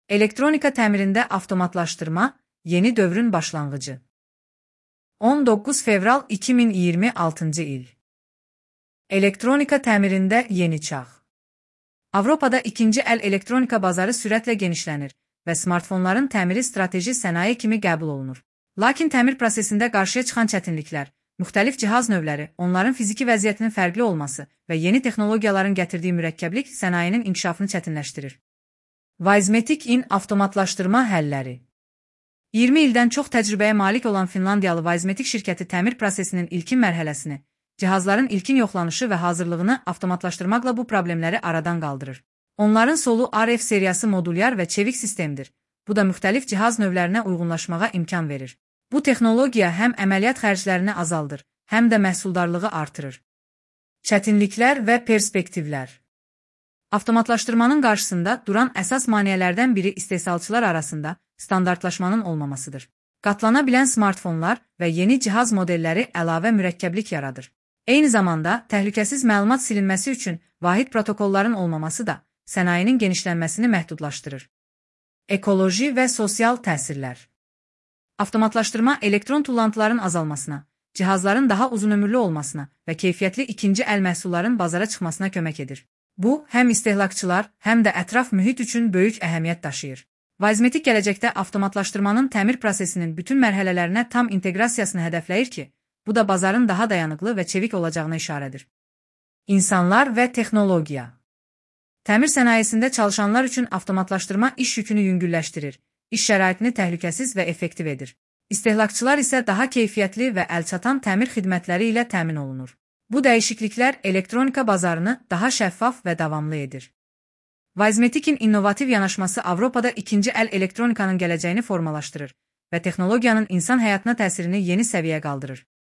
Elektronika təmirində avtomatlaşdırma yeni dövrün başlanğıcı. 19 fevral 2026-cı il. Elektronika təmirində yeni çağ. Avropada ikinci əl elektronika bazarı sürətlə genişlənir və smartfonların təmiri strateji sənaye kimi qəbul olunur. Lakin təmir prosesində qarşıya çıxan çətinliklər, müxtəlif cihaz növləri, onların fiziki vəziyyətinin fərqli olması və yeni texnologiyaların gətirdiyi mürəkkəblik sənayenin inkişafını çətinləşdirir. Vaizmetic-in avtomatlaşdırma həlləri. 20 ildən çox təcrübəyə malik olan Finlandiyalı Vaizmetic şirkəti təmir prosesinin ilkin mərhələsini, cihazların ilkin yoxlanışı və hazırlığını avtomatlaşdırmaqla bu problemləri aradan qaldırır. Onların solu RF seriyası modulyar və çevik sistemdir. Bu da müxtəlif cihaz növlərinə uyğunlaşmağa imkan verir. Bu texnologiya həm əməliyyat xərclərini azaldır, həm də məhsuldarlığı artırır. Çətinliklər və perspektivlər. Avtomatlaşdırmanın qarşısında duran əsas maneələrdən biri istehsalçılar arasında standartlaşmanın olmamasıdır. Qatlana bilən smartfonlar və yeni cihaz modelləri əlavə mürəkkəblik yaradır. Eyni zamanda, təhlükəsiz məlumat silinməsi üçün vahid protokolların olmaması da sənayenin genişlənməsini məhdudlaşdırır. Ekoloji və sosial təsirlər. Avtomatlaşdırma elektron tullantıların azalmasına, cihazların daha uzunömürlü olmasına və keyfiyyətli ikinci əl məhsulların bazara çıxmasına kömək edir. Bu, həm istehlakçılar, həm də ətraf mühit üçün böyük əhəmiyyət daşıyır. Vaizmetic gələcəkdə avtomatlaşdırmanın təmir prosesinin bütün mərhələlərinə tam inteqrasiyasını hədəfləyir ki, bu da bazarın daha dayanıqlı və çevik olacağına işarədir. İnsanlar və texnologiya. Təmir sənayesində çalışanlar üçün avtomatlaşdırma iş yükünü yüngülləşdirir, iş şəraitini təhlükəsiz və effektiv edir. İstehlakçılar isə daha keyfiyyətli və əlçatan təmir xidmətləri ilə təmin olunur. Bu dəyişikliklər elektronika bazarını daha şəffaf və davamlı edir. Vaizmetic-in innovativ yanaşması Avropada ikinci əl elektronikanın gələcəyini formalaşdırır və texnologiyanın insan həyatına təsirini yeni səviyyəyə qaldırır.